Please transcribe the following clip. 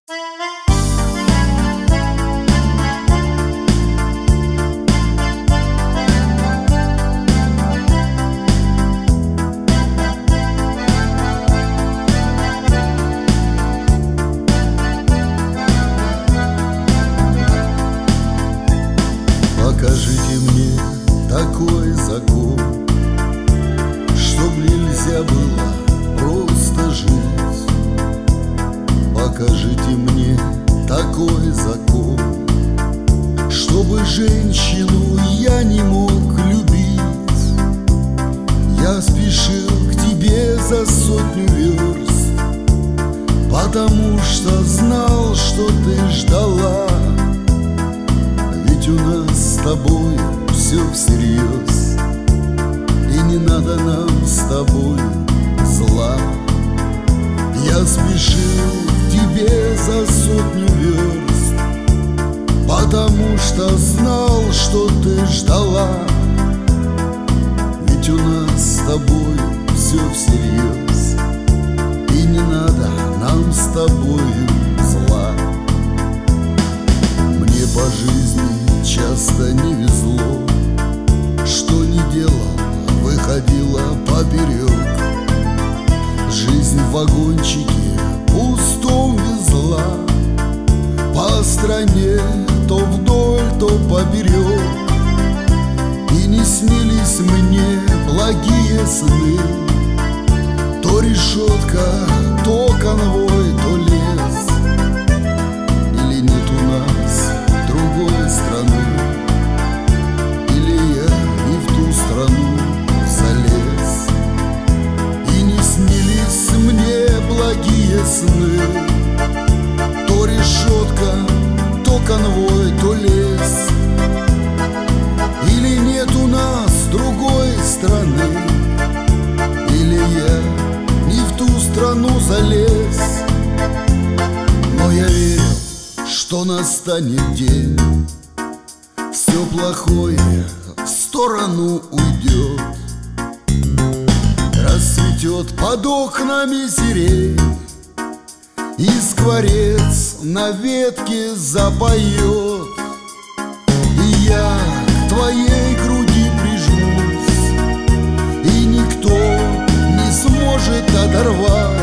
Покажите мне такой закон, чтоб нельзя было просто жить. Покажите мне такой закон, чтобы женщину я не мог любить. Я спешил к тебе за 100 верст, потому что знал, что ты ждала. Ведь у нас с тобой все всерьез, и не надо нам с тобой зла. Я спешил к тебе за 100 верст, потому что знал, что ты ждала. Ведь у нас с тобой все всерьез, и не надо нам с тобой зла. Мне по жизни часто не везло, что не делал, выходила поперек. Жизнь в вагончике пустом везла по стране, то вдоль, то поперек. И не снились мне благие сны, то решетка, то конвой, то лес. Или нет у нас другой страны, или я не в ту страну залез. И не снились мне благие сны, то решетка, то конвой, то лес. Или нет у нас другой страны, или я не в ту страну залез. Но я верил, что настанет день, все плохое в сторону уйдет, расцветет под окнами сирень, и скворец на ветке запоет. И я к твоей груди прижмусь, и никто не сможет оторвать.